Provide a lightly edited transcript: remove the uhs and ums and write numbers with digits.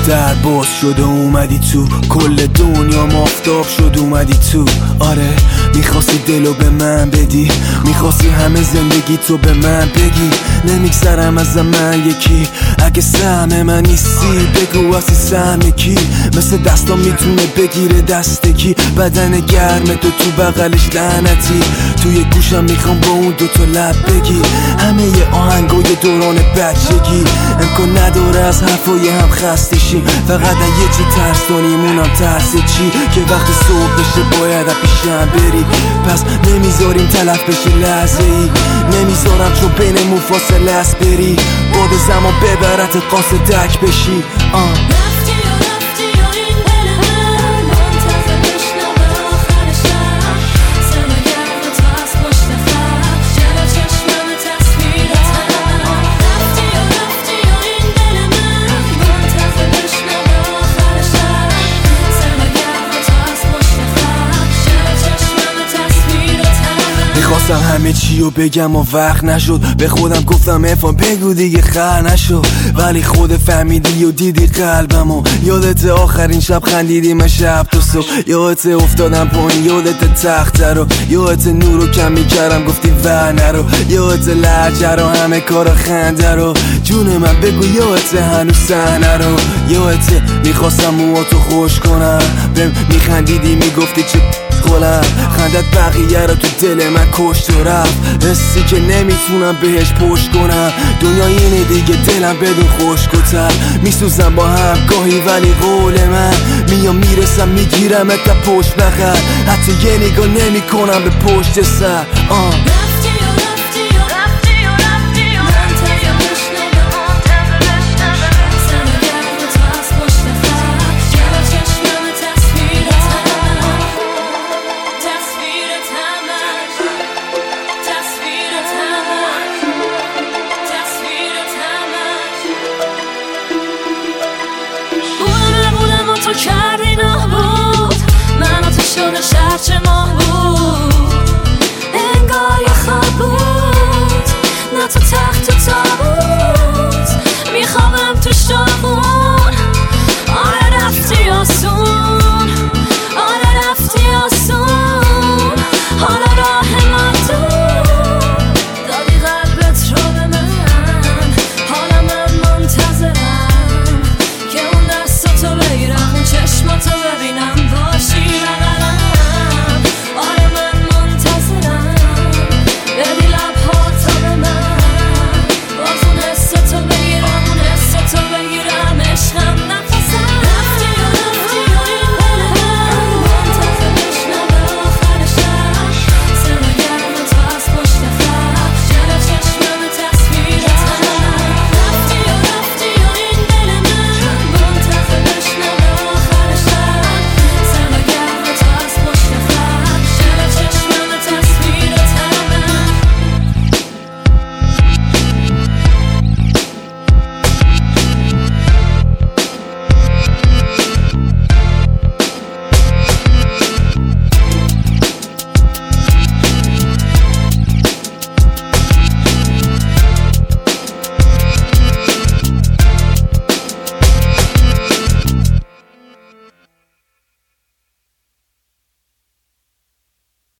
در باز شد و اومدی تو، کل دنیا مافتاب شد اومدی تو. آره میخواستی دلو به من بدی، میخواستی همه زندگی تو به من بگی. نمیگذرم از من یکی، اگه سهم من نیستی بگو اصلی سهم کی. مثل دستان میتونه بگیره دستکی، بدن گرم تو بغلش لعنتی. توی گوشم میخوام با اون دوتا لب بگی همه ی آهنگای دوران بچگی. امکان نداره از حرفای هم خسته شیم، فقط یه چی ترس داریم اونم ترس چی، که وقتی صبح بشه باید پیشم بری. پس نمیذاریم تلف بشه لحظه ای، نمیذارم چون بینمون فاصله است بری. باد زمان ببرت قاصدک بشی. میخواستم همه چی رو بگم و وقت نشد، به خودم گفتم افان بگو دیگه خر نشد. ولی خود فهمیدی و دیدی قلبمو. یادت آخرین شب خندیدی من شب تو صبح، یادت افتادم پایین یادت تخت رو، یادت نور رو کم میکردم گفتی ور نرو، یادت لهجه رو همه کارا خنده رو. جون من بگو یادت هنوز صحنه رو، یادت میخواستم موهاتو خوش کنم، بهم میخندیدی میگفتی چه خلم. خندت بقیه رو تو دل من کشت و رفت، حسی که نمیتونم بهش پشت کنم. دنیا اینه دیگه دلم بدون خشک و تر، میسوزم با هم گاهی ولی قول من میام میرسم میگیرم تا پشت بغل، حتی یه نگاه نمی کنم به پشت سر.